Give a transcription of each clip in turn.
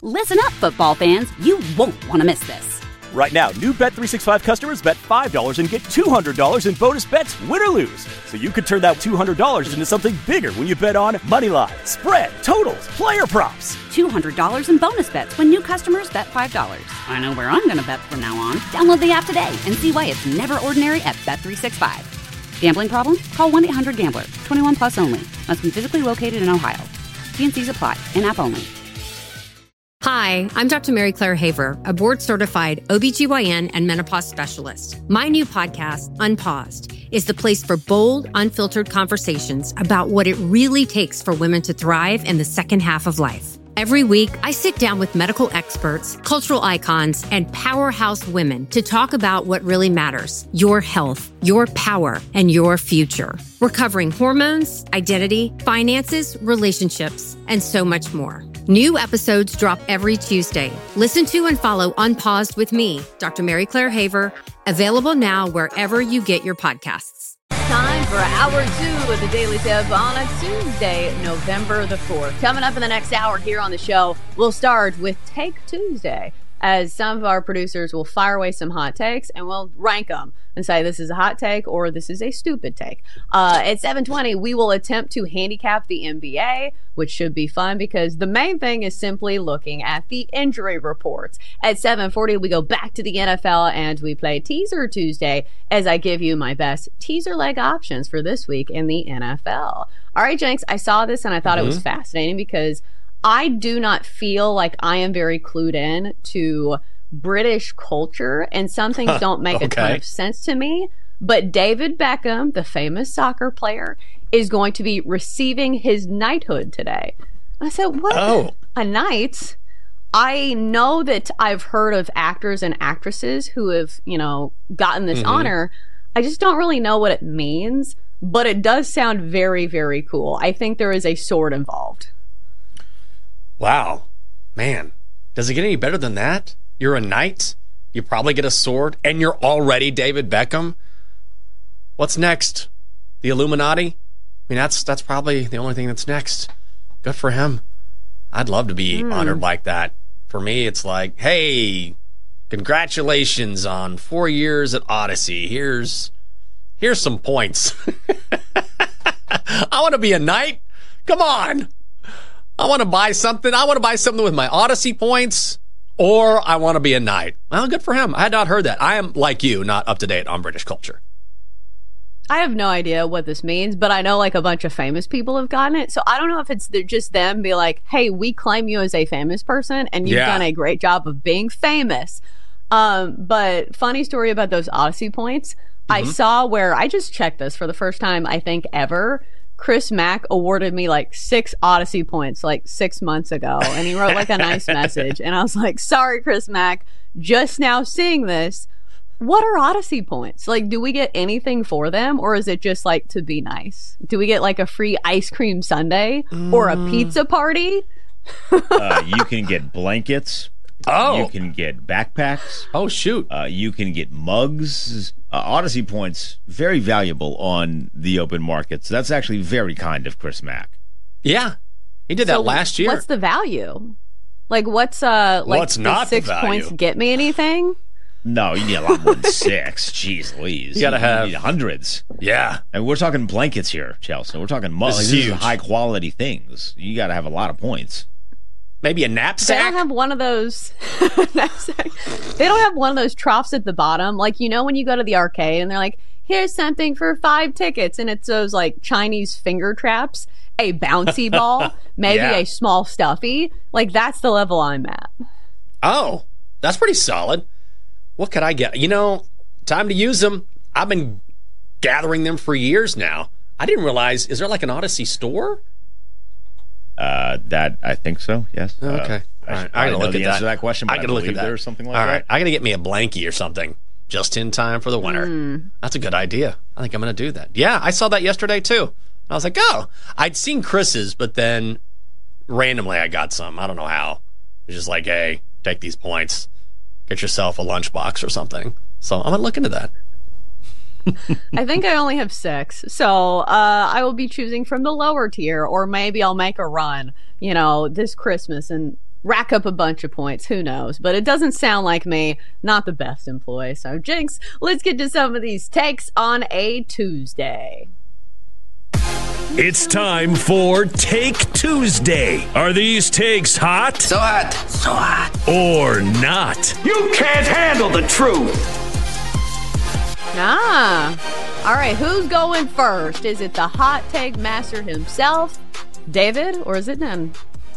Listen up, football fans. You won't want to miss this. Right now, new Bet365 customers bet $5 and get $200 in bonus bets, win or lose. So you could turn that $200 into something bigger when you bet on moneyline, spread, totals, player props. $200 in bonus bets when new customers bet $5. I know where I'm going to bet from now on. Download the app today and see why it's never ordinary at Bet365. Gambling problem? Call 1-800-GAMBLER. 21 plus only. Must be physically located in Ohio. T&Cs apply. In-app only. Hi, I'm Dr. Mary Claire Haver, a board-certified OBGYN and menopause specialist. My new podcast, Unpaused, is the place for bold, unfiltered conversations about what it really takes for women to thrive in the second half of life. Every week, I sit down with medical experts, cultural icons, and powerhouse women to talk about what really matters: your health, your power, and your future. We're covering hormones, identity, finances, relationships, and so much more. New episodes drop every Tuesday. Listen to and follow Unpaused with me, Dr. Mary Claire Haver, available now wherever you get your podcasts. Time for hour 2 of the Daily Tip on a Tuesday, November the 4th. Coming up in the next hour here on the show, we'll start with Take Tuesday, as some of our producers will fire away some hot takes and we'll rank them and say this is a hot take or this is a stupid take. At 7:20, we will attempt to handicap the NBA, which should be fun because the main thing is simply looking at the injury reports. At 7:40, we go back to the NFL and we play Teaser Tuesday as I give you my best teaser leg options for this week in the NFL. All right, Jenks, I saw this and I thought it was fascinating because I do not feel like I am very clued in to British culture, and some things don't make a ton of sense to me. But David Beckham, the famous soccer player, is going to be receiving his knighthood today. I said, what? Oh. A knight? I know that I've heard of actors and actresses who have, gotten this honor. I just don't really know what it means, but it does sound very, very cool. I think there is a sword involved. Wow. Man, does it get any better than that? You're a knight, you probably get a sword, and you're already David Beckham. What's next? The Illuminati? I mean, that's probably the only thing that's next. Good for him. I'd love to be honored like that. For me, it's like, hey, congratulations on 4 years at Odyssey. Here's some points. I want to be a knight. Come on. I want to buy something. I want to buy something with my Odyssey points, or I want to be a knight. Well, good for him. I had not heard that. I am, like you, not up to date on British culture. I have no idea what this means, but I know like a bunch of famous people have gotten it. So I don't know if it's just them be like, hey, we claim you as a famous person and you've done a great job of being famous. But funny story about those Odyssey points. I saw where I just checked this for the first time, I think ever. Chris Mack awarded me like 6 Odyssey points like 6 months ago, and he wrote like a nice message, and I was like, sorry, Chris Mack, just now seeing this. What are Odyssey points? Like, do we get anything for them, or is it just like to be nice? Do we get like a free ice cream sundae or a pizza party? You can get blankets. Oh. You can get backpacks. Oh, shoot. You can get mugs. Odyssey points, very valuable on the open market. So that's actually very kind of Chris Mack. Yeah. He did that last year. What's the value? Like, what's not 6 points get me anything? No, you need a lot more than 6. Jeez Louise. You need hundreds. Yeah. And we're talking blankets here, Chelsea. We're talking mugs. These are high-quality things. You got to have a lot of points. Maybe a knapsack? They don't have one of those knapsack. They don't have one of those troughs at the bottom. Like, when you go to the arcade and they're like, here's something for 5 tickets. And it's those, like, Chinese finger traps, a bouncy ball, maybe a small stuffy. Like, that's the level I'm at. Oh, that's pretty solid. What could I get? Time to use them. I've been gathering them for years now. I didn't realize, is there like an Odyssey store? That I think so. Yes. Okay. All right. I gotta look at answer to that question. I gotta look at that or something like that. All right. I gotta get me a blankie or something just in time for the winter. That's a good idea. I think I'm gonna do that. Yeah, I saw that yesterday too. I was like, oh, I'd seen Chris's, but then randomly I got some. I don't know how. It was just like, hey, take these points, get yourself a lunchbox or something. So I'm gonna look into that. I think I only have 6, so I will be choosing from the lower tier, or maybe I'll make a run, this Christmas and rack up a bunch of points. Who knows? But it doesn't sound like me. Not the best employee. So, Jinx, let's get to some of these takes on a Tuesday. It's time for Take Tuesday. Are these takes hot? So hot. So hot. Or not? You can't handle the truth. All right, who's going first? Is it the hot take master himself, David, or is it Den?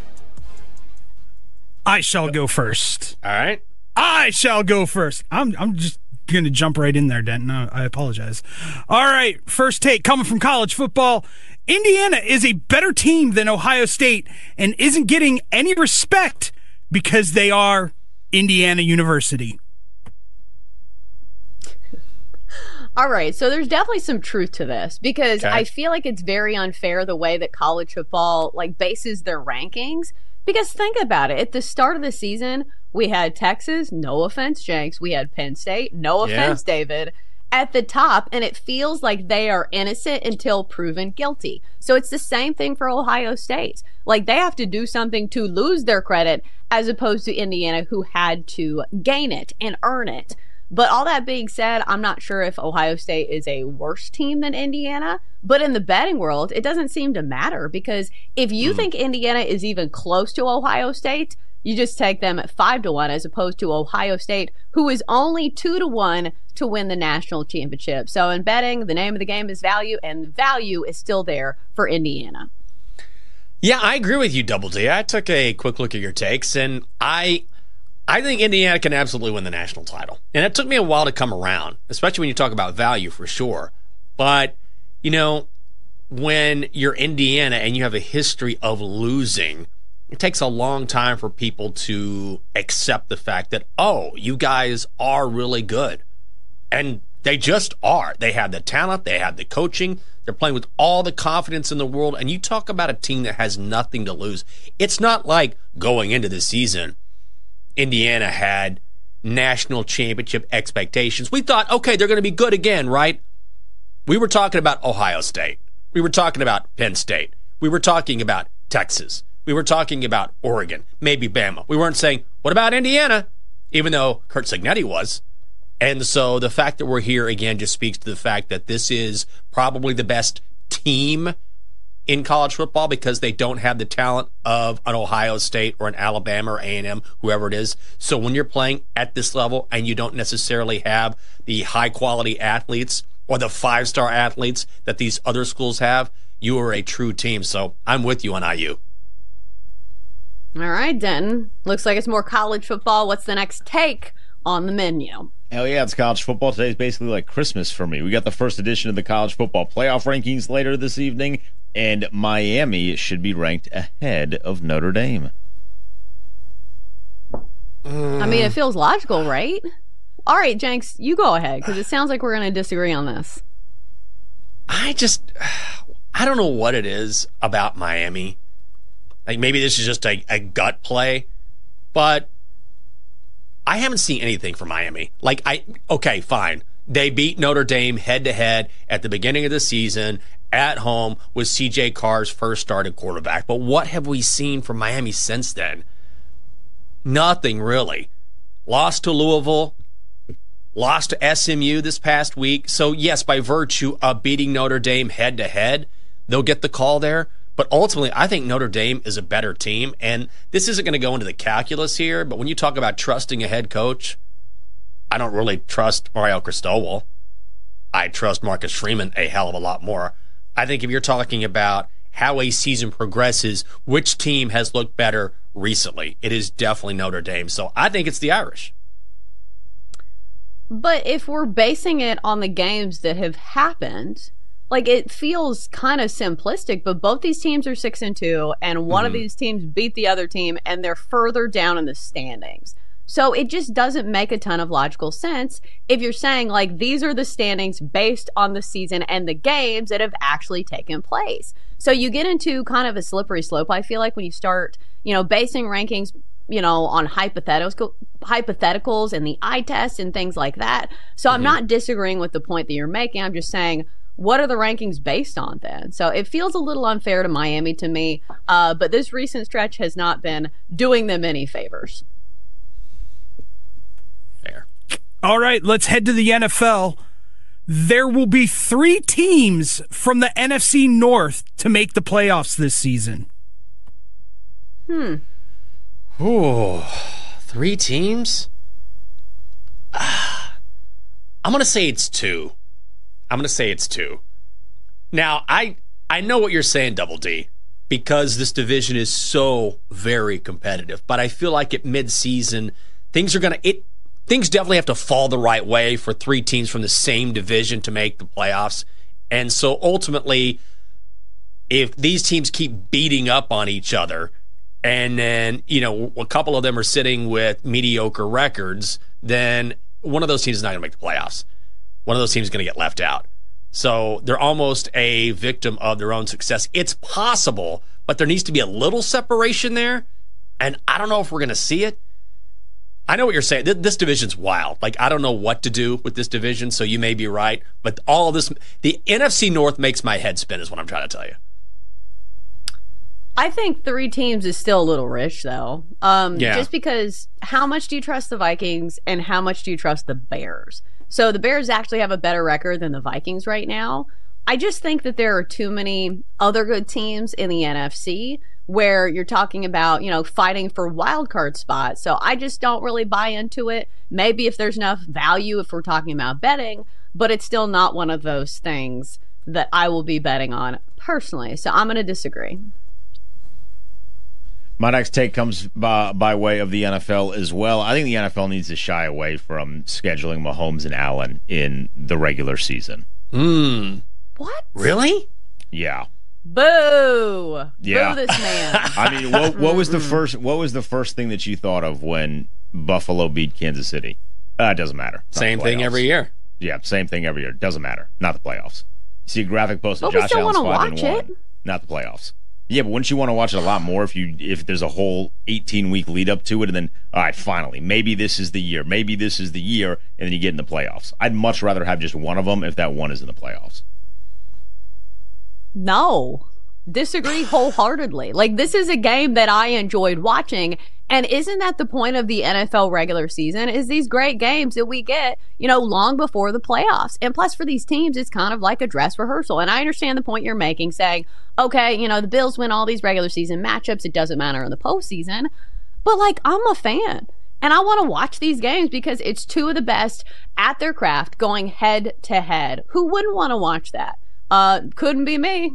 I shall go first. All right. I shall go first. I'm just going to jump right in there, Denton. I apologize. All right, first take coming from college football. Indiana is a better team than Ohio State and isn't getting any respect because they are Indiana University. All right, so there's definitely some truth to this because Okay. I feel like it's very unfair the way that college football bases their rankings. Because think about it, at the start of the season, we had Texas, no offense, Jenks. We had Penn State, no offense, David, at the top, and it feels like they are innocent until proven guilty. So it's the same thing for Ohio State. Like, they have to do something to lose their credit as opposed to Indiana, who had to gain it and earn it. But all that being said, I'm not sure if Ohio State is a worse team than Indiana. But in the betting world, it doesn't seem to matter because if you think Indiana is even close to Ohio State, you just take them at 5-1 as opposed to Ohio State, who is only 2-1 to win the national championship. So in betting, the name of the game is value, and value is still there for Indiana. Yeah, I agree with you, Double D. I took a quick look at your takes, and I think Indiana can absolutely win the national title. And it took me a while to come around, especially when you talk about value for sure. But, you know, when you're Indiana and you have a history of losing, it takes a long time for people to accept the fact that, oh, you guys are really good. And they just are. They have the talent. They have the coaching. They're playing with all the confidence in the world. And you talk about a team that has nothing to lose. It's not like going into the season, Indiana had national championship expectations. We thought, okay, they're going to be good again, right? We were talking about Ohio State. We were talking about Penn State. We were talking about Texas. We were talking about Oregon, maybe Bama. We weren't saying, what about Indiana? Even though Curt Cignetti was. And so the fact that we're here again just speaks to the fact that this is probably the best team in college football because they don't have the talent of an Ohio State or an Alabama or A&M, whoever it is. So when you're playing at this level and you don't necessarily have the high-quality athletes or the five-star athletes that these other schools have, you are a true team. So I'm with you on IU. All right, Denton. Looks like it's more college football. What's the next take on the menu? Hell yeah, it's college football. Today's basically like Christmas for me. We got the first edition of the college football playoff rankings later this evening, and Miami should be ranked ahead of Notre Dame. I mean, it feels logical, right? All right, Jenks, you go ahead, because it sounds like we're going to disagree on this. I don't know what it is about Miami. Like, maybe this is just a gut play, but I haven't seen anything from Miami. Okay, fine. They beat Notre Dame head-to-head at the beginning of the season at home with C.J. Carr's first started quarterback. But what have we seen from Miami since then? Nothing, really. Lost to Louisville, lost to SMU this past week. So, yes, by virtue of beating Notre Dame head-to-head, they'll get the call there. But ultimately, I think Notre Dame is a better team. And this isn't going to go into the calculus here, but when you talk about trusting a head coach, I don't really trust Mario Cristobal. I trust Marcus Freeman a hell of a lot more. I think if you're talking about how a season progresses, which team has looked better recently, it is definitely Notre Dame. So I think it's the Irish. But if we're basing it on the games that have happened, it feels kind of simplistic, but both these teams are 6-2, and one of these teams beat the other team, and they're further down in the standings. So it just doesn't make a ton of logical sense if you're saying, these are the standings based on the season and the games that have actually taken place. So you get into kind of a slippery slope, I feel like, when you start, basing rankings, on hypotheticals and the eye test and things like that. So I'm not disagreeing with the point that you're making. I'm just saying, what are the rankings based on then? So it feels a little unfair to Miami to me, but this recent stretch has not been doing them any favors. Fair. All right, let's head to the NFL. There will be 3 teams from the NFC North to make the playoffs this season. Ooh, 3 teams? I'm going to say it's 2. Now, I know what you're saying, Double D, because this division is so very competitive. But I feel like at midseason, things definitely have to fall the right way for 3 teams from the same division to make the playoffs. And so ultimately, if these teams keep beating up on each other, and then, a couple of them are sitting with mediocre records, then one of those teams is not going to make the playoffs. One of those teams is going to get left out. So they're almost a victim of their own success. It's possible, but there needs to be a little separation there, and I don't know if we're going to see it. I know what you're saying. This division's wild. I don't know what to do with this division, so you may be right. But all of this, the NFC North makes my head spin, is what I'm trying to tell you. I think 3 teams is still a little rich, though. Just because how much do you trust the Vikings and how much do you trust the Bears? So the Bears actually have a better record than the Vikings right now. I just think that there are too many other good teams in the NFC where you're talking about, fighting for wild card spots. So I just don't really buy into it. Maybe if there's enough value if we're talking about betting, but it's still not one of those things that I will be betting on personally. So I'm going to disagree. My next take comes by way of the NFL as well. I think the NFL needs to shy away from scheduling Mahomes and Allen in the regular season. What? Really? Yeah. Boo! Yeah. Boo this man. I mean, what was the first thing that you thought of when Buffalo beat Kansas City? It doesn't matter. Same thing every year. Yeah, same thing every year. Doesn't matter. Not the playoffs. You see a graphic post of But Josh Allen's 5-1. It. Not the playoffs. Yeah, but wouldn't you want to watch it a lot more if there's a whole 18-week lead up to it, and then, all right, finally, maybe this is the year, and then you get in the playoffs. I'd much rather have just one of them if that one is in the playoffs. No. Disagree wholeheartedly. This is a game that I enjoyed watching, and isn't that the point of the NFL regular season, is these great games that we get, long before the playoffs. And plus for these teams, it's kind of like a dress rehearsal. And I understand the point you're making, saying, okay, the Bills win all these regular season matchups. It doesn't matter in the postseason. But, I'm a fan. And I want to watch these games because it's 2 of the best at their craft going head to head. Who wouldn't want to watch that? Couldn't be me.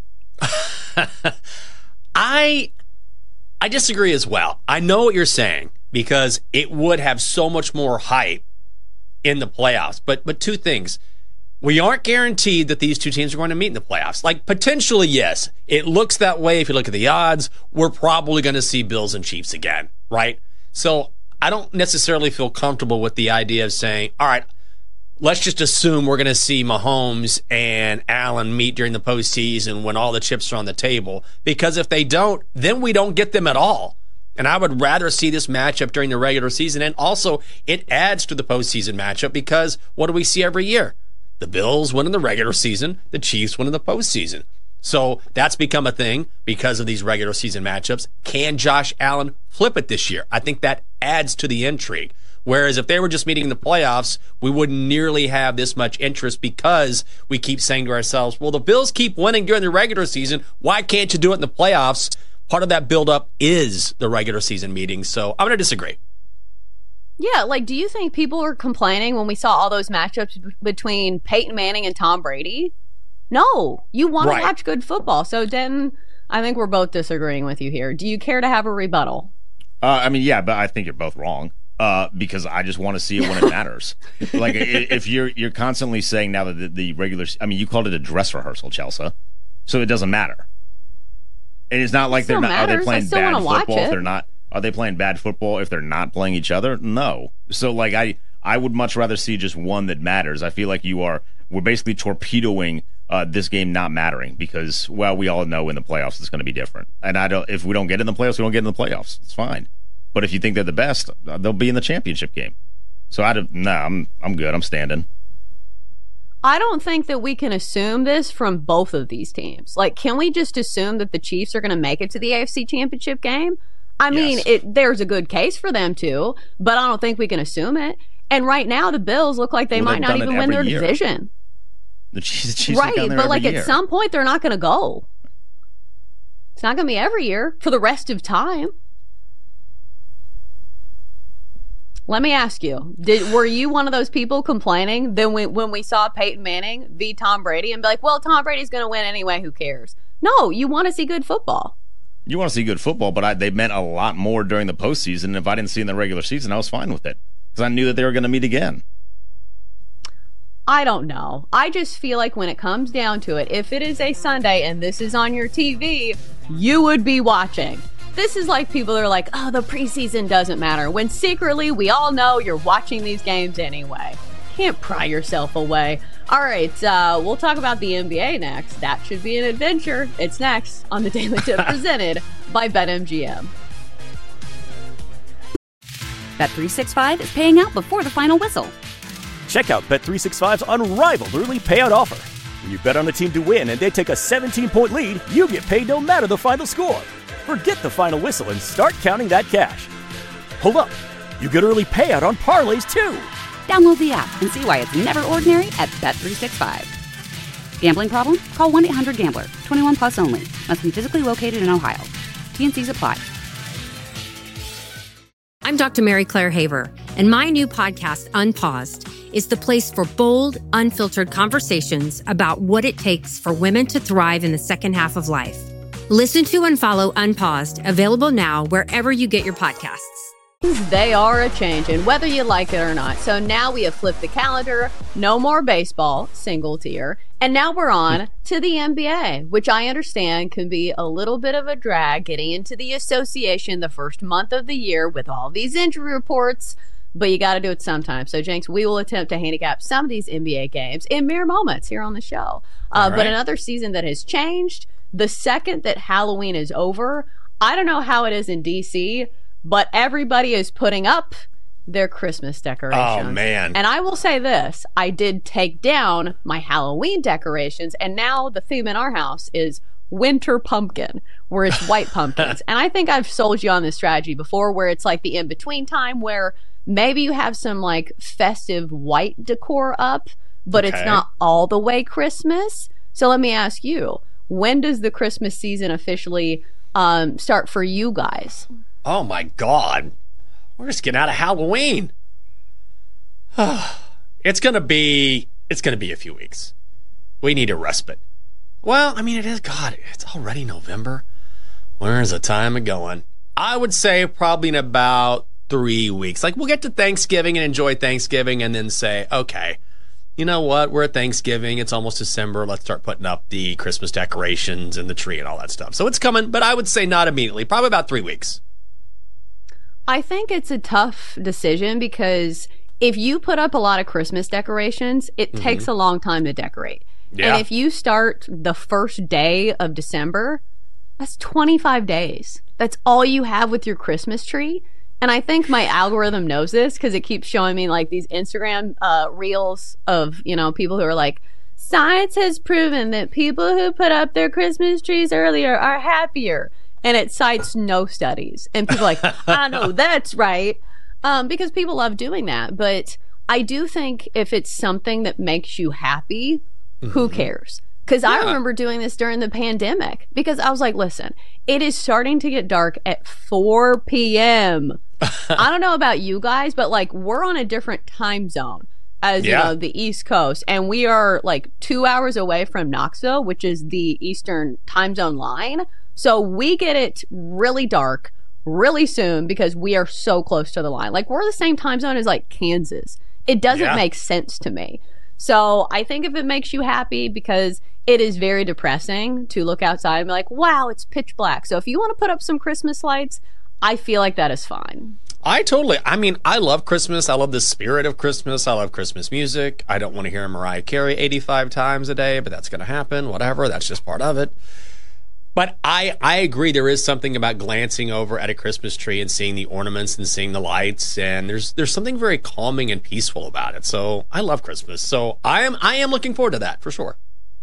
I disagree as well. I know what you're saying because it would have so much more hype in the playoffs. But 2 things. We aren't guaranteed that these 2 teams are going to meet in the playoffs. Potentially, yes. It looks that way if you look at the odds. We're probably going to see Bills and Chiefs again, right? So I don't necessarily feel comfortable with the idea of saying, all right, let's just assume we're going to see Mahomes and Allen meet during the postseason when all the chips are on the table. Because if they don't, then we don't get them at all. And I would rather see this matchup during the regular season. And also, it adds to the postseason matchup because what do we see every year? The Bills win in the regular season, the Chiefs win in the postseason. So that's become a thing because of these regular season matchups. Can Josh Allen flip it this year? I think that adds to the intrigue. Whereas if they were just meeting in the playoffs, we wouldn't nearly have this much interest because we keep saying to ourselves, well, the Bills keep winning during the regular season. Why can't you do it in the playoffs? Part of that buildup is the regular season meetings. So I'm going to disagree. Yeah, do you think people were complaining when we saw all those matchups between Peyton Manning and Tom Brady? No, you want to watch good football. So, Denton, I think we're both disagreeing with you here. Do you care to have a rebuttal? Yeah, but I think you're both wrong. Because I just want to see it when it matters. If you're constantly saying now that the regular, you called it a dress rehearsal, Chelsea, so it doesn't matter. And it's not like they're not. Are they playing bad football if they're not? Are they playing bad football if they're not playing each other? No. So I would much rather see just one that matters. I feel like we're basically torpedoing this game not mattering because we all know in the playoffs it's going to be different. And if we don't get in the playoffs, we don't get in the playoffs. It's fine. But if you think they're the best, they'll be in the championship game. So I'm good. I'm standing. I don't think that we can assume this from both of these teams. Like, can we just assume that the Chiefs are going to make it to the AFC Championship game? I mean, there's a good case for them to, but I don't think we can assume it. And right now, the Bills look like they might not even win their division. The Chiefs right, but like at some point, they're not going to go. It's not going to be every year for the rest of time. Let me ask you, were you one of those people complaining then when we saw Peyton Manning beat Tom Brady and be like, well, Tom Brady's going to win anyway, who cares? No, you want to see good football. You want to see good football, but they meant a lot more during the postseason. And if I didn't see in the regular season, I was fine with it because I knew that they were going to meet again. I don't know. I just feel like when it comes down to it, if it is a Sunday and this is on your TV, you would be watching. This is like people are like, oh, the preseason doesn't matter, when secretly we all know you're watching these games anyway. Can't pry yourself away. All right, we'll talk about the NBA next. That should be an adventure. It's next on the Daily Tip presented by BetMGM. Bet365 is paying out before the final whistle. Check out Bet365's unrivaled early payout offer. When you bet on a team to win and they take a 17-point lead, you get paid no matter the final score. Forget the final whistle and start counting that cash. Hold up. You get early payout on parlays, too. Download the app and see why it's never ordinary at Bet365. Gambling problem? Call 1-800-GAMBLER. 21 plus only. Must be physically located in Ohio. T&Cs apply. I'm Dr. Mary Claire Haver, and my new podcast, Unpaused, is the place for bold, unfiltered conversations about what it takes for women to thrive in the second half of life. Listen to and follow Unpaused, available now wherever you get your podcasts. They are a changing, whether you like it or not. So now we have flipped the calendar. No more baseball, single tier. And now we're on to the NBA, which I understand can be a little bit of a drag getting into the association the first month of the year with all these injury reports. But you got to do it sometime. So, Jenks, we will attempt to handicap some of these NBA games in mere moments here on the show. But another season that has changed, the second that Halloween is over, I don't know how it is in D.C., but everybody is putting up their Christmas decorations. Oh, man. And I will say this. I did take down my Halloween decorations, and now the theme in our house is winter pumpkin, where it's white pumpkins. And I think I've sold you on this strategy before, where it's like the in-between time where maybe you have some like festive white decor up, but it's not all the way Christmas. So let me ask you, when does the Christmas season officially start for you guys? Oh my God. We're just getting out of Halloween. It's gonna be a few weeks. We need a respite. Well, I mean, it is, God, it's already November. Where's the time going? I would say probably in about 3 weeks. Like, we'll get to Thanksgiving and enjoy Thanksgiving and then say, okay, you know what? We're at Thanksgiving. It's almost December. Let's start putting up the Christmas decorations and the tree and all that stuff. So it's coming, but I would say not immediately. Probably about 3 weeks. I think it's a tough decision because if you put up a lot of Christmas decorations, it takes a long time to decorate. Yeah. And if you start the first day of December, that's 25 days. That's all you have with your Christmas tree. And I think my algorithm knows this because it keeps showing me like these Instagram reels of, you know, people who are like, science has proven that people who put up their Christmas trees earlier are happier. And it cites no studies. And people are like, I know that's right. Because people love doing that. But I do think if it's something that makes you happy, who cares? Because I remember doing this during the pandemic. Because I was like, listen, it is starting to get dark at 4 p.m. I don't know about you guys, but like we're on a different time zone as you know, the East Coast. And we are like 2 hours away from Knoxville, which is the Eastern time zone line. So we get it really dark really soon because we are so close to the line. Like we're the same time zone as like Kansas. It doesn't make sense to me. So I think if it makes you happy, because it is very depressing to look outside and be like, wow, it's pitch black. So if you want to put up some Christmas lights, I feel like that is fine. I mean, I love Christmas. I love the spirit of Christmas. I love Christmas music. I don't want to hear 'em hear Mariah Carey 85 times a day, but that's going to happen. Whatever. That's just part of it. I think if it makes you happy, because it is very depressing to look outside and be like, wow, it's pitch black. So if you want to put up some Christmas lights, I feel like that is fine. I totally, I mean, I love Christmas. I love the spirit of Christmas. I don't want to hear Mariah Carey 85 times a day, but that's going to happen. Whatever. That's just part of it. But I agree there is something about glancing over at a Christmas tree and seeing the ornaments and seeing the lights, and there's something very calming and peaceful about it. So I love Christmas. So I am looking forward to that for sure.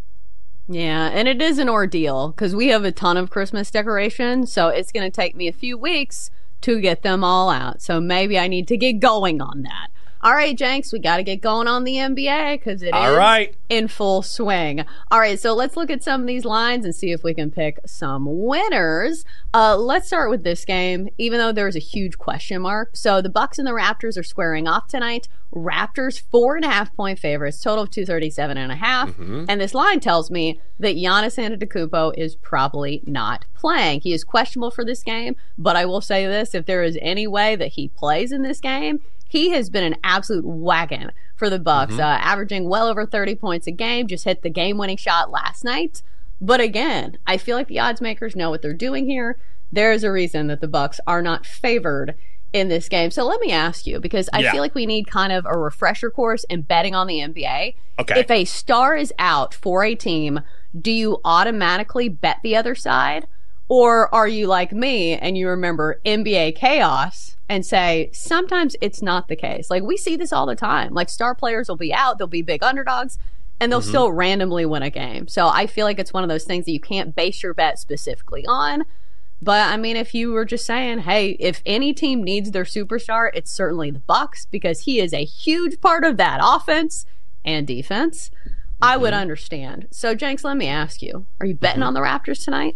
Yeah, and it is an ordeal because we have a ton of Christmas decorations, so it's going to take me a few weeks to get them all out. So maybe I need to get going on that. All right, Jenks, we got to get going on the NBA because it is in full swing. All right, so let's look at some of these lines and see if we can pick some winners. Let's start with this game, even though there's a huge question mark. So the Bucks and the Raptors are squaring off tonight. Raptors 4.5-point favorites, total of 237.5. Mm-hmm. And this line tells me that Giannis Antetokounmpo is probably not playing. He is questionable for this game, but I will say this, if there is any way that he plays in this game, he has been an absolute wagon for the Bucks, averaging well over 30 points a game, just hit the game-winning shot last night. But again, I feel like the odds makers know what they're doing here. There's a reason that the Bucks are not favored in this game. So let me ask you, because I feel like we need kind of a refresher course in betting on the NBA. Okay. If a star is out for a team, do you automatically bet the other side? Or are you like me and you remember NBA chaos and say, sometimes it's not the case? Like, we see this all the time. Like, star players will be out, they'll be big underdogs, and they'll still randomly win a game. So I feel like it's one of those things that you can't base your bet specifically on. But, I mean, if you were just saying, hey, if any team needs their superstar, it's certainly the Bucks because he is a huge part of that offense and defense, I would understand. So, Jenks, let me ask you, are you betting on the Raptors tonight?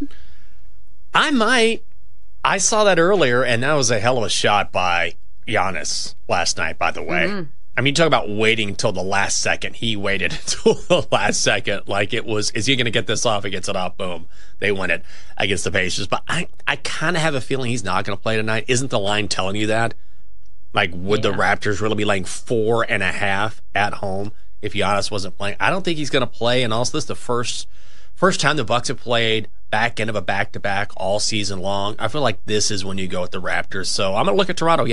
I might. I saw that earlier, and that was a hell of a shot by Giannis last night, by the way. I mean, talk about waiting until the last second. He waited until the last second. Like it was, is he going to get this off? He gets it off. Boom. They win it against the Pacers. But I kind of have a feeling he's not going to play tonight. Isn't the line telling you that? Like, would the Raptors really be laying 4.5 at home if Giannis wasn't playing? I don't think he's going to play. And also, this is the first time the Bucks have played back end of a back-to-back all season long. I feel like this is when you go with the Raptors. So I'm going to look at Toronto,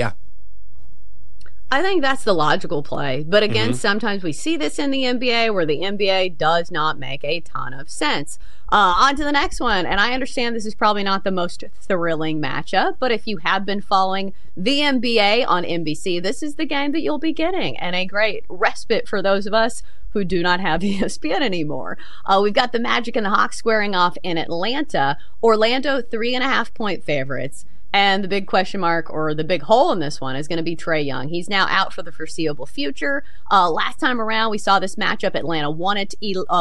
I think that's the logical play. But again, sometimes we see this in the NBA where the NBA does not make a ton of sense. On to the next one. And I understand this is probably not the most thrilling matchup, but if you have been following the NBA on NBC, this is the game that you'll be getting, and a great respite for those of us who do not have ESPN anymore. We've got the Magic and the Hawks squaring off in Atlanta. Orlando 3.5-point favorites. And the big question mark, or the big hole in this one, is going to be Trae Young. He's now out for the foreseeable future. Last time around, we saw this matchup. Atlanta won it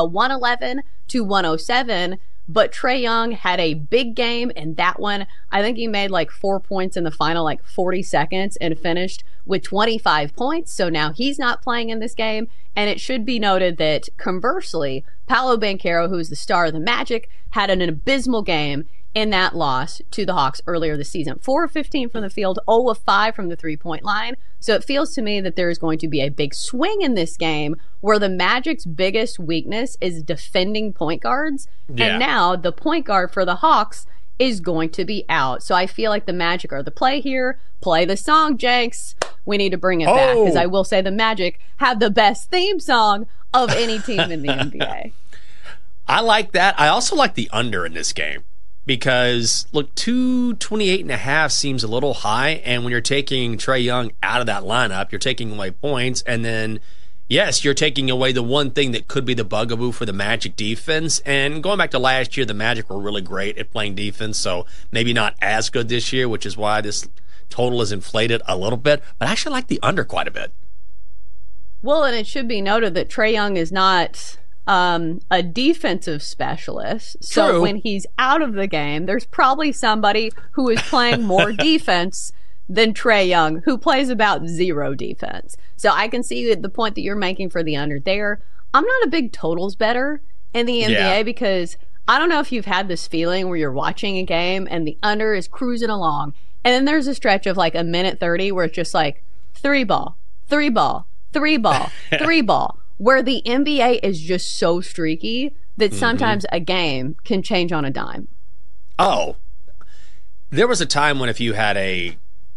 111-107. But Trae Young had a big game in that one. I think he made like 4 points in the final, like 40 seconds, and finished with 25 points. So now he's not playing in this game. And it should be noted that, conversely, Paolo Banchero, who is the star of the Magic, had an abysmal game in that loss to the Hawks earlier this season. 4 of 15 from the field, 0 of 5 from the three-point line. So it feels to me that there is going to be a big swing in this game where the Magic's biggest weakness is defending point guards. Yeah. And now the point guard for the Hawks is going to be out. So I feel like the Magic are the play here. Play the song, Jenks. We need to bring it back, because I will say the Magic have the best theme song of any team in the NBA. I like that. I also like the under in this game. Because, look, 228.5 seems a little high, and when you're taking Trae Young out of that lineup, you're taking away points, and then, yes, you're taking away the one thing that could be the bugaboo for the Magic defense. And going back to last year, the Magic were really great at playing defense, so maybe not as good this year, which is why this total is inflated a little bit. But I actually like the under quite a bit. Well, and it should be noted that Trae Young is not a defensive specialist. So True. When he's out of the game, there's probably somebody who is playing more defense than Trae Young, who plays about zero defense. So I can see the point that you're making for the under there. I'm not a big totals better in the NBA because I don't know if you've had this feeling where you're watching a game and the under is cruising along, and then there's a stretch of like a minute 30 where it's just like 3 ball, 3 ball, 3 ball, 3 ball. Where the NBA is just so streaky that sometimes a game can change on a dime. Oh, there was a time when if you had a,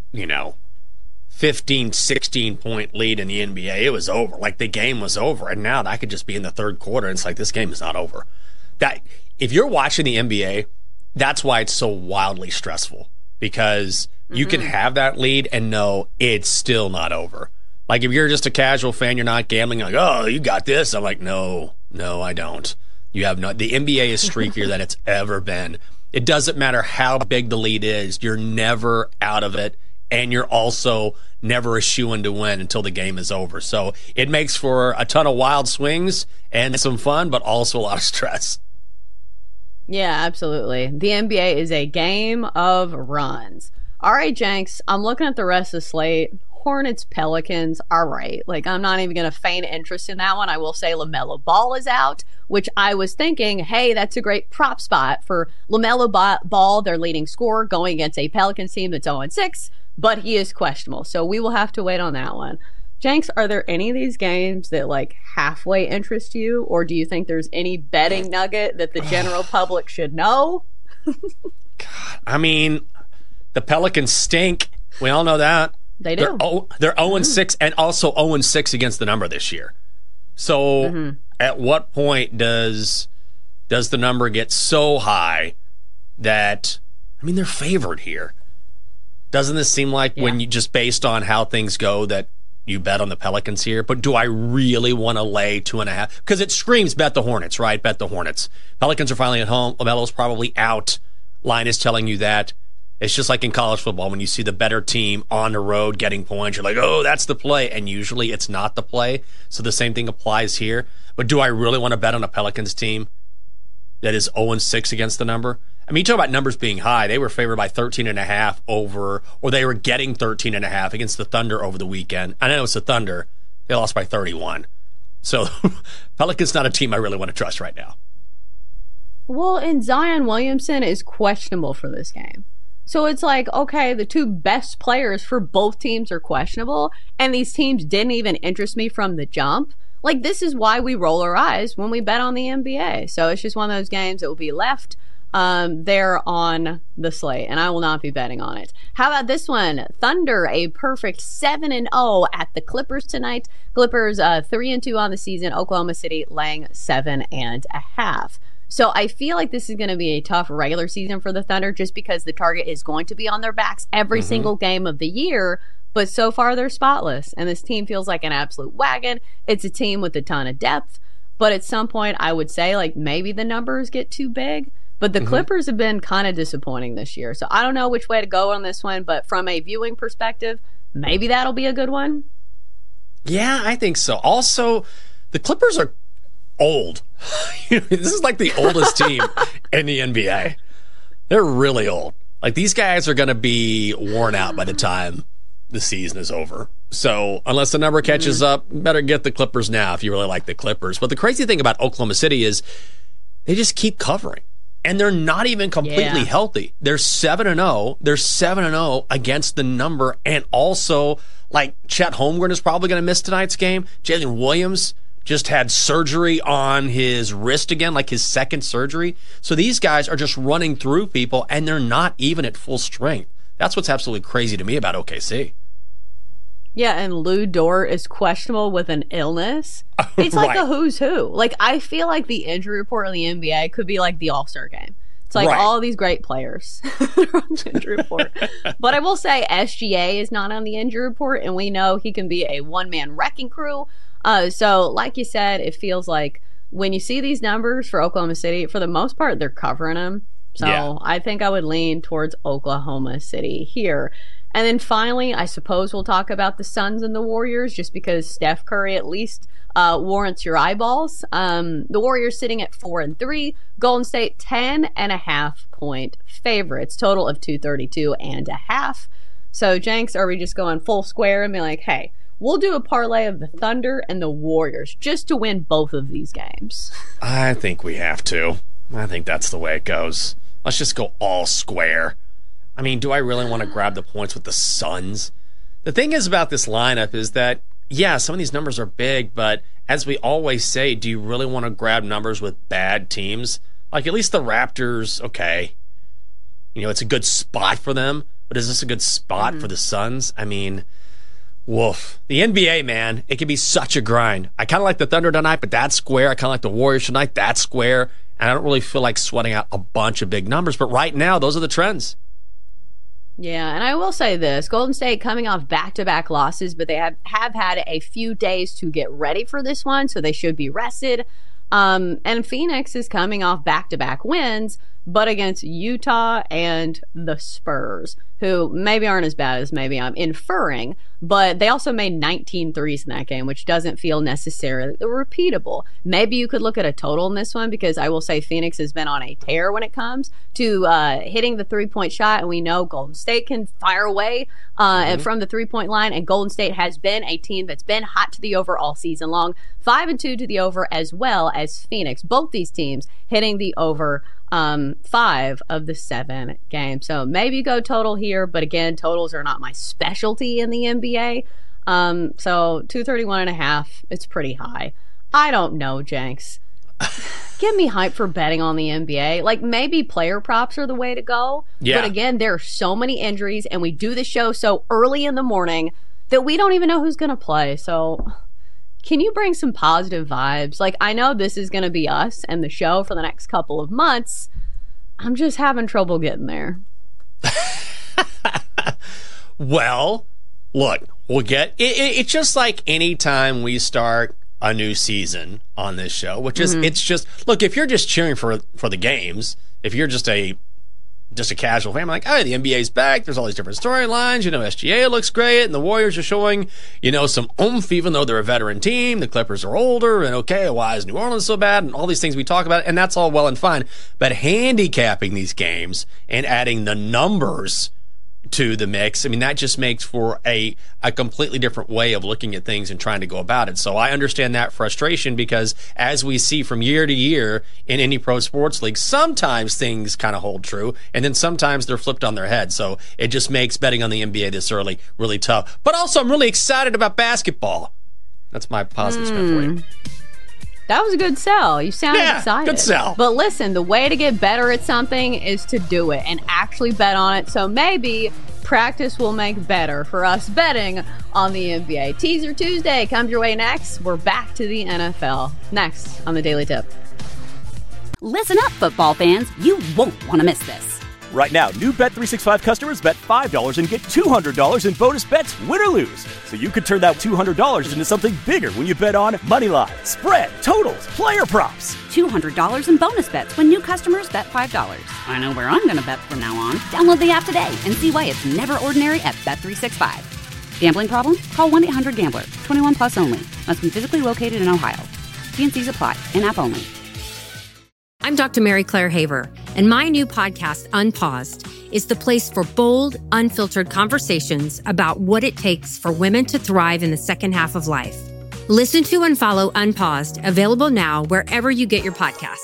15, 16-point lead in the NBA, it was over. Like, the game was over. And now that could just be in the third quarter, and it's like, this game is not over. That if you're watching the NBA that's why it's so wildly stressful, because you can have that lead and know it's still not over. Like, if you're just a casual fan, you're not gambling, like, oh, you got this. I'm like, no, I don't. You have not. The NBA is streakier than it's ever been. It doesn't matter how big the lead is. You're never out of it, and you're also never a shoo-in to win until the game is over. So it makes for a ton of wild swings and some fun, but also a lot of stress. Yeah, absolutely. The NBA is a game of runs. All right, Jenks, I'm looking at the rest of the slate. Hornets, Pelicans, all right. Like, I'm not even going to feign interest in that one. I will say LaMelo Ball is out, which I was thinking, hey, that's a great prop spot for LaMelo Ball, their leading scorer, going against a Pelicans team that's 0-6, but he is questionable. So we will have to wait on that one. Jenks, are there any of these games that, like, halfway interest you, or do you think there's any betting nugget that the general public should know? God, I mean, the Pelicans stink. We all know that. They do. They're 0-6 and also 0-6 against the number this year. So at what point does the number get so high that, I mean, they're favored here? Doesn't this seem like when you just based on how things go that you bet on the Pelicans here? But do I really want to lay 2.5? Because it screams bet the Hornets, right? Bet the Hornets. Pelicans are finally at home. LaMelo's probably out. Line is telling you that. It's just like in college football when you see the better team on the road getting points, you're like, oh, that's the play. And usually it's not the play. So the same thing applies here. But do I really want to bet on a Pelicans team that is 0-6 against the number? I mean, you talk about numbers being high. They were favored by 13.5 over, or they were getting 13.5 against the Thunder over the weekend. I know it's the Thunder. They lost by 31. So Pelicans not a team I really want to trust right now. Well, and Zion Williamson is questionable for this game. So it's like, okay, the two best players for both teams are questionable, and these teams didn't even interest me from the jump. Like, this is why we roll our eyes when we bet on the NBA. So it's just one of those games that will be left there on the slate, and I will not be betting on it. How about this one? Thunder, a perfect 7-0 at the Clippers tonight. Clippers 3-2 on the season. Oklahoma City laying 7.5. So I feel like this is going to be a tough regular season for the Thunder just because the target is going to be on their backs every single game of the year. But so far, they're spotless. And this team feels like an absolute wagon. It's a team with a ton of depth. But at some point, I would say, like, maybe the numbers get too big. But the Clippers have been kind of disappointing this year. So I don't know which way to go on this one. But from a viewing perspective, maybe that'll be a good one. Yeah, I think so. Also, the Clippers are old. This is like the oldest team in the NBA. They're really old. Like, these guys are going to be worn out by the time the season is over. So unless the number catches up, better get the Clippers now if you really like the Clippers. But the crazy thing about Oklahoma City is they just keep covering. And they're not even completely healthy. They're 7-0. They're 7-0 against the number. And also, like, Chet Holmgren is probably going to miss tonight's game. Jalen Williams just had surgery on his wrist again, like his second surgery. So these guys are just running through people, and they're not even at full strength. That's what's absolutely crazy to me about OKC. Yeah, and Lou Dort is questionable with an illness. It's like a who's who. Like, I feel like the injury report in the NBA could be like the All-Star game. It's like all these great players are on the injury report. But I will say SGA is not on the injury report, and we know he can be a one-man wrecking crew. So, like you said, it feels like when you see these numbers for Oklahoma City, for the most part, they're covering them. So I think I would lean towards Oklahoma City here. And then finally, I suppose we'll talk about the Suns and the Warriors, just because Steph Curry at least warrants your eyeballs. The Warriors sitting at 4-3, Golden State 10.5 point favorites, total of 232.5. So, Jenks, are we just going full square and be like, hey, we'll do a parlay of the Thunder and the Warriors just to win both of these games? I think we have to. I think that's the way it goes. Let's just go all square. I mean, do I really want to grab the points with the Suns? The thing is about this lineup is that, yeah, some of these numbers are big, but as we always say, do you really want to grab numbers with bad teams? Like, at least the Raptors, okay. You know, it's a good spot for them, but is this a good spot for the Suns? I mean, woof. The NBA, man, it can be such a grind. I kind of like the Thunder tonight, but that's square. I kind of like the Warriors tonight. That's square. and I don't really feel like sweating out a bunch of big numbers. But right now, those are the trends. Yeah, and I will say this. Golden State coming off back-to-back losses, but they have had a few days to get ready for this one, so they should be rested. And Phoenix is coming off back-to-back wins, but against Utah and the Spurs, who maybe aren't as bad as maybe I'm inferring, but they also made 19 threes in that game, which doesn't feel necessarily repeatable. Maybe you could look at a total in this one, because I will say Phoenix has been on a tear when it comes to hitting the three-point shot, and we know Golden State can fire away from the three-point line, and Golden State has been a team that's been hot to the over all season long, 5-2 to the over, as well as Phoenix. Both these teams hitting the over 5 of the 7 games. So maybe go total here, but again, totals are not my specialty in the NBA. So 231.5, it's pretty high. I don't know, Jenks. Get me hyped for betting on the NBA. Like, maybe player props are the way to go. Yeah. But again, there are so many injuries, and we do the show so early in the morning that we don't even know who's going to play. So can you bring some positive vibes? Like, I know this is going to be us and the show for the next couple of months. I'm just having trouble getting there. Well, look, we'll get it's just like any time we start a new season on this show, which is it's just, look, if you're just cheering for the games, if you're just a casual fan, I'm like, oh, the NBA's back, there's all these different storylines, SGA looks great, and the Warriors are showing, some oomph, even though they're a veteran team, the Clippers are older, and okay, why is New Orleans so bad, and all these things we talk about, and that's all well and fine, but handicapping these games and adding the numbers to the mix, I mean, that just makes for a completely different way of looking at things and trying to go about it. So I understand that frustration, because as we see from year to year in any pro sports league, sometimes things kind of hold true, and then sometimes they're flipped on their head. So it just makes betting on the NBA this early really tough. But also, I'm really excited about basketball. That's my positive spin for you. That was a good sell. You sounded excited. Good sell. But listen, the way to get better at something is to do it and actually bet on it. So maybe practice will make better for us betting on the NBA. Teaser Tuesday comes your way next. We're back to the NFL. Next on the Daily Tip. Listen up, football fans. You won't want to miss this. Right now, new Bet365 customers bet $5 and get $200 in bonus bets, win or lose. So you could turn that $200 into something bigger when you bet on moneyline, spread, totals, player props. $200 in bonus bets when new customers bet $5. I know where I'm going to bet from now on. Download the app today and see why it's never ordinary at Bet365. Gambling problem? Call 1-800-GAMBLER. 21 plus only. Must be physically located in Ohio. T&Cs apply. In-app only. I'm Dr. Mary Claire Haver, and my new podcast, Unpaused, is the place for bold, unfiltered conversations about what it takes for women to thrive in the second half of life. Listen to and follow Unpaused, available now wherever you get your podcasts.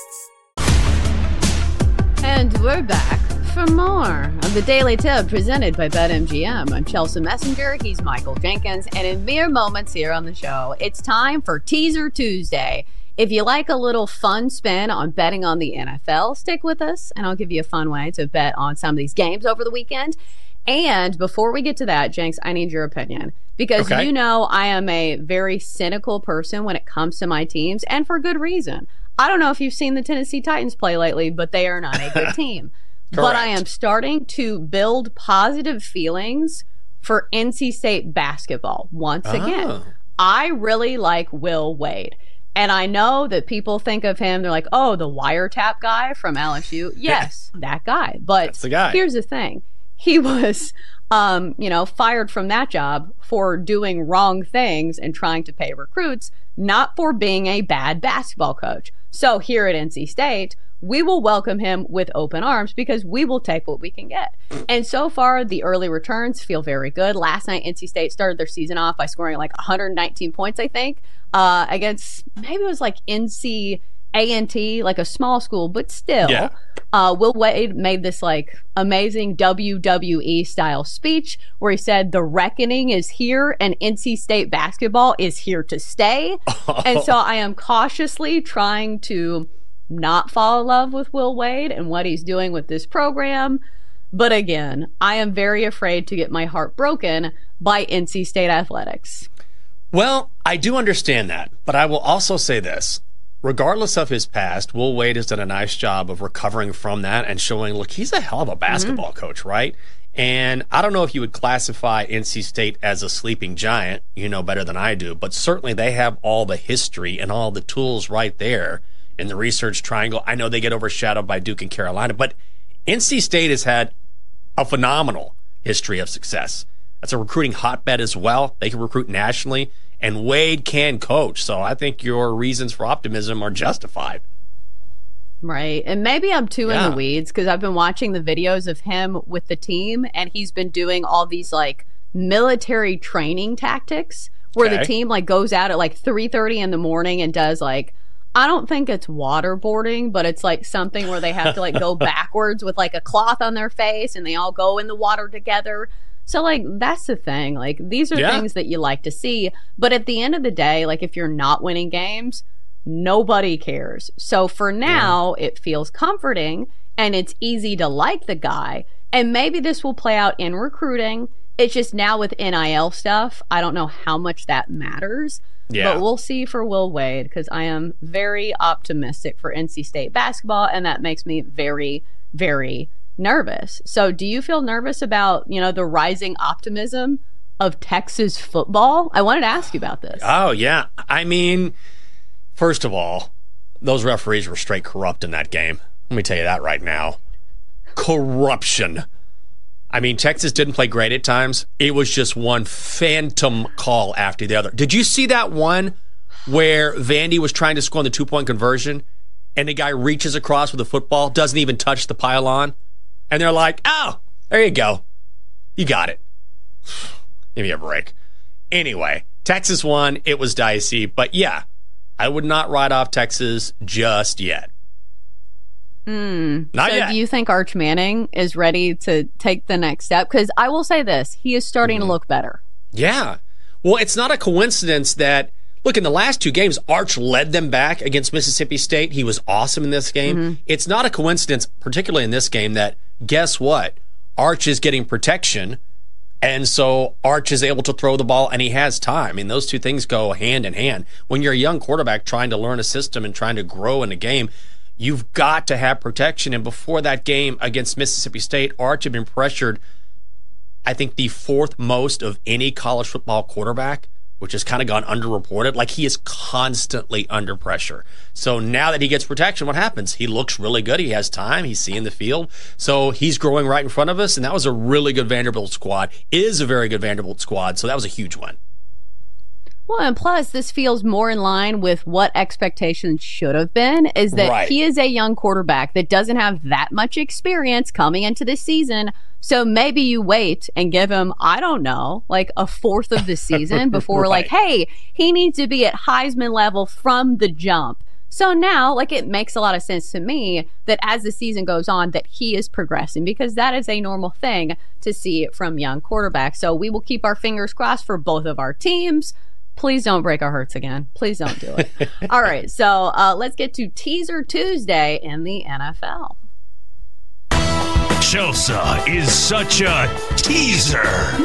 And we're back for more of the Daily Tip presented by BetMGM. I'm Chelsea Messenger. He's Michael Jenkins. And in mere moments here on the show, it's time for Teaser Tuesday. If you like a little fun spin on betting on the NFL, stick with us, and I'll give you a fun way to bet on some of these games over the weekend. And before we get to that, Jenks, I need your opinion, because you know I am a very cynical person when it comes to my teams, and for good reason. I don't know if you've seen the Tennessee Titans play lately, but they are not a good team. But I am starting to build positive feelings for NC State basketball once again. I really like Will Wade. And I know that people think of him, they're like, oh, the wiretap guy from LSU. Yes, that guy. But that's the guy. Here's the thing. He was, fired from that job for doing wrong things and trying to pay recruits, not for being a bad basketball coach. So here at NC State, we will welcome him with open arms because we will take what we can get. And so far, the early returns feel very good. Last night, NC State started their season off by scoring like 119 points, I think, against maybe it was like NC A&T, like a small school, but still. Yeah. Will Wade made this like amazing WWE style speech where he said the reckoning is here and NC State basketball is here to stay. And so I am cautiously trying to not fall in love with Will Wade and what he's doing with this program. But again, I am very afraid to get my heart broken by NC State athletics. Well, I do understand that, but I will also say this. regardless of his past, Will Wade has done a nice job of recovering from that and showing, look, he's a hell of a basketball coach, right? And I don't know if you would classify NC State as a sleeping giant. You know better than I do. But certainly they have all the history and all the tools right there in the research triangle. I know they get overshadowed by Duke and Carolina, but NC State has had a phenomenal history of success. That's a recruiting hotbed as well. They can recruit nationally, and Wade can coach. So I think your reasons for optimism are justified. Right. And maybe I'm too in the weeds because I've been watching the videos of him with the team, and he's been doing all these like military training tactics where the team like goes out at like 3:30 in the morning and does like, I don't think it's waterboarding, but it's like something where they have to like go backwards with like a cloth on their face and they all go in the water together. So like that's the thing. Like these are things that you like to see. But at the end of the day, like if you're not winning games, nobody cares. So for now, it feels comforting and it's easy to like the guy. And maybe this will play out in recruiting. It's just now with NIL stuff, I don't know how much that matters. But we'll see for Will Wade because I am very optimistic for NC State basketball, and that makes me very, very nervous. So do you feel nervous about, you know, the rising optimism of Texas football? I wanted to ask you about this. Oh, yeah. I mean, first of all, those referees were straight corrupt in that game. Let me tell you that right now. Corruption. I mean, Texas didn't play great at times. It was just one phantom call after the other. Did you see that one where Vandy was trying to score on the 2-point conversion and the guy reaches across with a football, doesn't even touch the pylon, and they're like, oh, there you go. You got it. Give me a break. Anyway, Texas won. It was dicey. But yeah, I would not write off Texas just yet. Not yet. Do you think Arch Manning is ready to take the next step? Because I will say this, he is starting to look better. Yeah. Well, it's not a coincidence that, look, in the last 2 games, Arch led them back against Mississippi State. He was awesome in this game. It's not a coincidence, particularly in this game, that guess what? Arch is getting protection, and so Arch is able to throw the ball, and he has time. I mean, those two things go hand in hand. When you're a young quarterback trying to learn a system and trying to grow in a game, you've got to have protection. And before that game against Mississippi State, Arch had been pressured, I think, the 4th most of any college football quarterback, which has kind of gone underreported. Like, he is constantly under pressure. So now that he gets protection, what happens? He looks really good. He has time. He's seeing the field. So he's growing right in front of us, and that was a really good Vanderbilt squad. Is a very good Vanderbilt squad, so that was a huge one. Well, and plus, this feels more in line with what expectations should have been, is that he is a young quarterback that doesn't have that much experience coming into this season. So maybe you wait and give him, I don't know, like a 4th of the season before we're like, hey, he needs to be at Heisman level from the jump. So now, like, it makes a lot of sense to me that as the season goes on, that he is progressing, because that is a normal thing to see from young quarterbacks. So we will keep our fingers crossed for both of our teams. Please don't break our hearts again. Please don't do it. All right, so let's get to Teaser Tuesday in the NFL. Chelsea is such a teaser.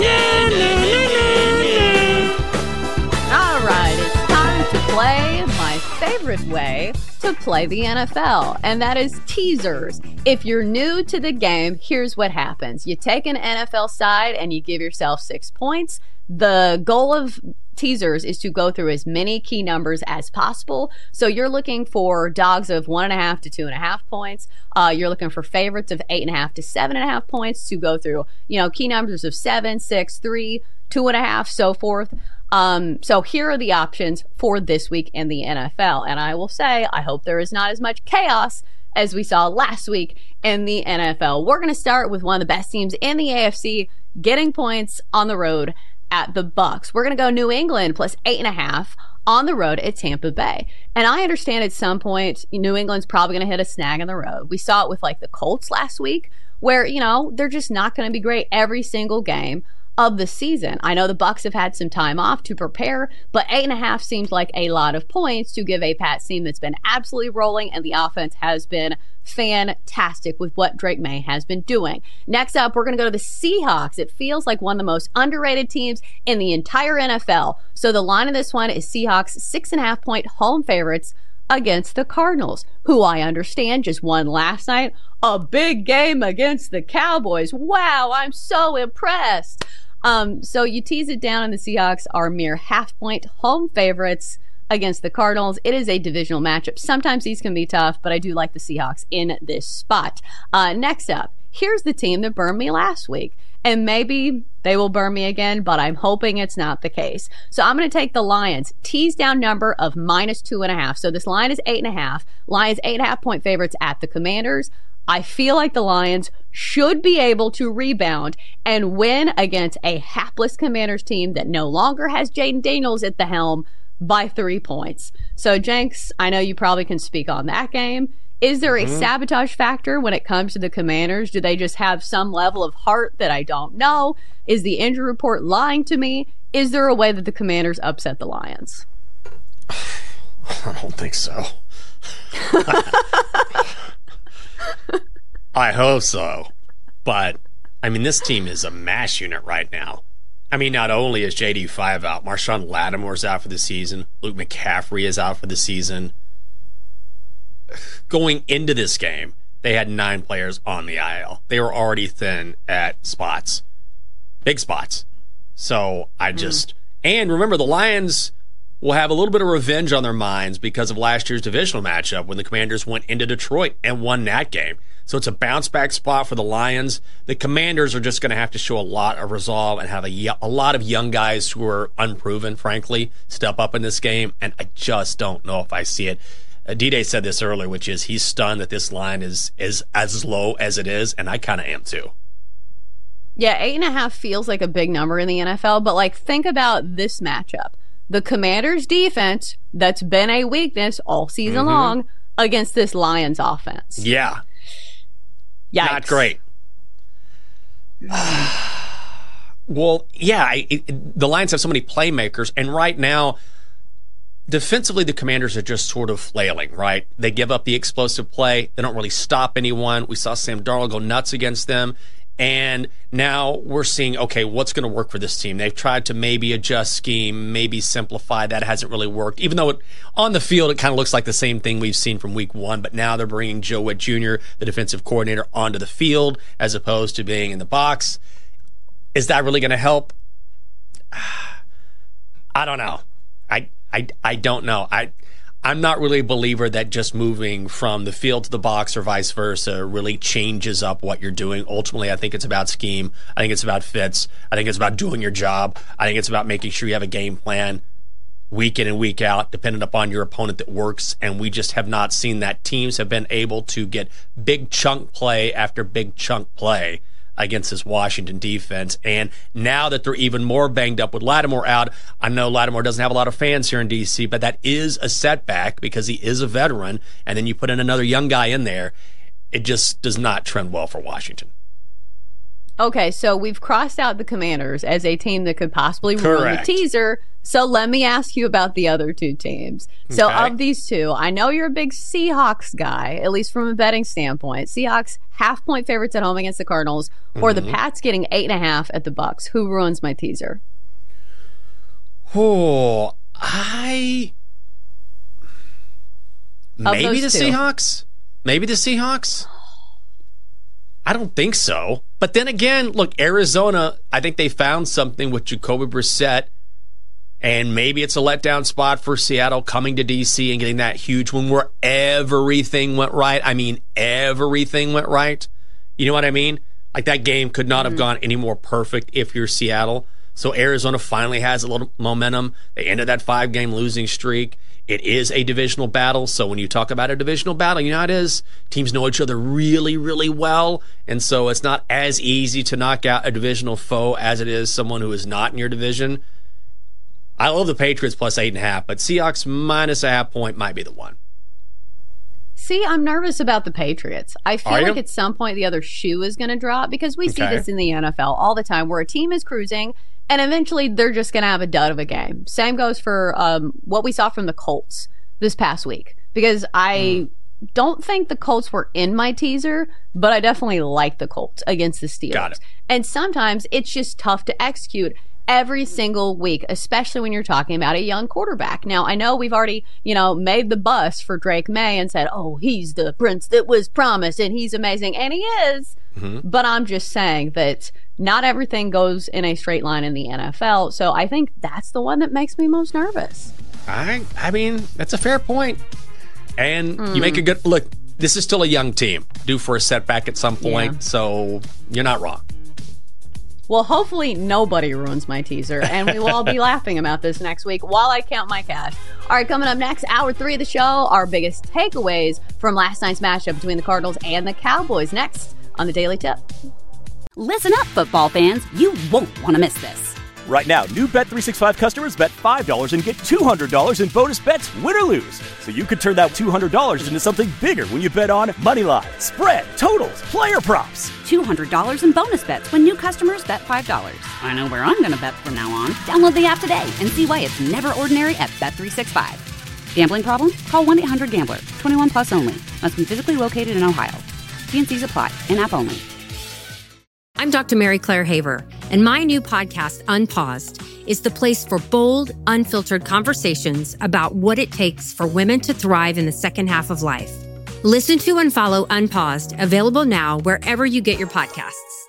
All right, it's time to play my favorite way to play the NFL, and that is teasers. If you're new to the game, here's what happens. You take an NFL side and you give yourself 6 points. The goal of teasers is to go through as many key numbers as possible. So you're looking for dogs of 1.5 to 2.5 points. You're looking for favorites of 8.5 to 7.5 points to go through, you know, key numbers of 7, 6, 3, 2.5, so forth. So here are the options for this week in the NFL. And I will say, I hope there is not as much chaos as we saw last week in the NFL. We're going to start with one of the best teams in the AFC getting points on the road at the Bucs. We're going to go New England plus 8.5 on the road at Tampa Bay. And I understand at some point New England's probably going to hit a snag on the road. We saw it with like the Colts last week, where, you know, they're just not going to be great every single game of the season. I know the Bucs have had some time off to prepare, but 8.5 seems like a lot of points to give a Pats team that's been absolutely rolling, and the offense has been fantastic with what Drake May has been doing. Next up, we're going to go to the Seahawks. It feels like one of the most underrated teams in the entire NFL. So the line of this one is Seahawks 6.5 point home favorites against the Cardinals, who I understand just won last night. A big game against the Cowboys. Wow, I'm so impressed. So you tease it down, and the Seahawks are mere half-point home favorites against the Cardinals. It is a divisional matchup. Sometimes these can be tough, but I do like the Seahawks in this spot. Next up, here's the team that burned me last week. And maybe they will burn me again, but I'm hoping it's not the case. So I'm going to take the Lions. Tease down number of -2.5. So this line is 8.5. Lions 8.5-point favorites at the Commanders. I feel like the Lions should be able to rebound and win against a hapless Commanders team that no longer has Jaden Daniels at the helm by 3 points. So, Jenks, I know you probably can speak on that game. Is there a sabotage factor when it comes to the Commanders? Do they just have some level of heart that I don't know? Is the injury report lying to me? Is there a way that the Commanders upset the Lions? I don't think so. I hope so. But, I mean, this team is a mash unit right now. I mean, not only is JD5 out, Marshawn Lattimore's out for the season. Luke McCaffrey is out for the season. Going into this game, they had 9 players on the IL. They were already thin at spots. Big spots. So I just... And remember, the Lions will have a little bit of revenge on their minds because of last year's divisional matchup when the Commanders went into Detroit and won that game. So it's a bounce-back spot for the Lions. The Commanders are just going to have to show a lot of resolve and have a lot of young guys who are unproven, frankly, step up in this game, and I just don't know if I see it. D-Day said this earlier, which is he's stunned that this line is as low as it is, and I kind of am too. Yeah, 8.5 feels like a big number in the NFL, but like think about this matchup. The Commanders' defense, that's been a weakness all season long, against this Lions offense. Yeah. Yikes. Not great. Well, yeah, the Lions have so many playmakers, and right now, defensively, the Commanders are just sort of flailing, right? They give up the explosive play. They don't really stop anyone. We saw Sam Darnold go nuts against them. And now we're seeing, okay, what's going to work for this team? They've tried to maybe adjust scheme, maybe simplify. That hasn't really worked. Even though on the field, it kind of looks like the same thing we've seen from week 1. But now they're bringing Joe Witt Jr., the defensive coordinator, onto the field as opposed to being in the box. Is that really going to help? I don't know. I don't know. I'm not really a believer that just moving from the field to the box or vice versa really changes up what you're doing. Ultimately, I think it's about scheme. I think it's about fits. I think it's about doing your job. I think it's about making sure you have a game plan week in and week out, dependent upon your opponent that works. And we just have not seen that. Teams have been able to get big chunk play after big chunk play against this Washington defense. And now that they're even more banged up with Lattimore out, I know Lattimore doesn't have a lot of fans here in D.C., but that is a setback because he is a veteran, and then you put in another young guy in there. It just does not trend well for Washington. Okay, so we've crossed out the Commanders as a team that could possibly ruin the teaser. So let me ask you about the other two teams. So of these two, I know you're a big Seahawks guy, at least from a betting standpoint. Seahawks half-point favorites at home against the Cardinals, or the Pats getting 8.5 at the Bucks. Who ruins my teaser? Oh, maybe the Seahawks. Maybe the Seahawks. I don't think so. But then again, look, Arizona, I think they found something with Jacoby Brissett, and maybe it's a letdown spot for Seattle coming to D.C. and getting that huge one where everything went right. I mean, everything went right. You know what I mean? Like, that game could not have gone any more perfect if you're Seattle. So Arizona finally has a little momentum. They ended that 5-game losing streak. It is a divisional battle, so when you talk about a divisional battle, you know how it is. Teams know each other really, really well, and so it's not as easy to knock out a divisional foe as it is someone who is not in your division. I love the Patriots plus 8.5, but Seahawks minus a half point might be the one. See, I'm nervous about the Patriots. I feel like at some point the other shoe is going to drop because we see this in the NFL all the time where a team is cruising and eventually they're just going to have a dud of a game. Same goes for what we saw from the Colts this past week because I don't think the Colts were in my teaser, but I definitely like the Colts against the Steelers. Got it. And sometimes it's just tough to execute. every single week, especially when you're talking about a young quarterback. Now, I know we've already, made the bus for Drake May and said, oh, he's the prince that was promised and he's amazing. And he is. Mm-hmm. But I'm just saying that not everything goes in a straight line in the NFL. So I think that's the one that makes me most nervous. I mean, that's a fair point. And you make a good look. This is still a young team, due for a setback at some point. So you're not wrong. Well, hopefully nobody ruins my teaser, and we will all be laughing about this next week while I count my cash. All right, coming up next, hour 3 of the show, our biggest takeaways from last night's matchup between the Cardinals and the Cowboys. Next on the Daily Tip. Listen up, football fans. You won't want to miss this. Right now, new Bet365 customers bet $5 and get $200 in bonus bets, win or lose. So you could turn that $200 into something bigger when you bet on moneyline, spread, totals, player props. $200 in bonus bets when new customers bet $5. I know where I'm going to bet from now on. Download the app today and see why it's never ordinary at Bet365. Gambling problem? Call 1-800-GAMBLER. 21 plus only. Must be physically located in Ohio. T&Cs apply. In-app only. I'm Dr. Mary Claire Haver, and my new podcast, Unpaused, is the place for bold, unfiltered conversations about what it takes for women to thrive in the second half of life. Listen to and follow Unpaused, available now wherever you get your podcasts.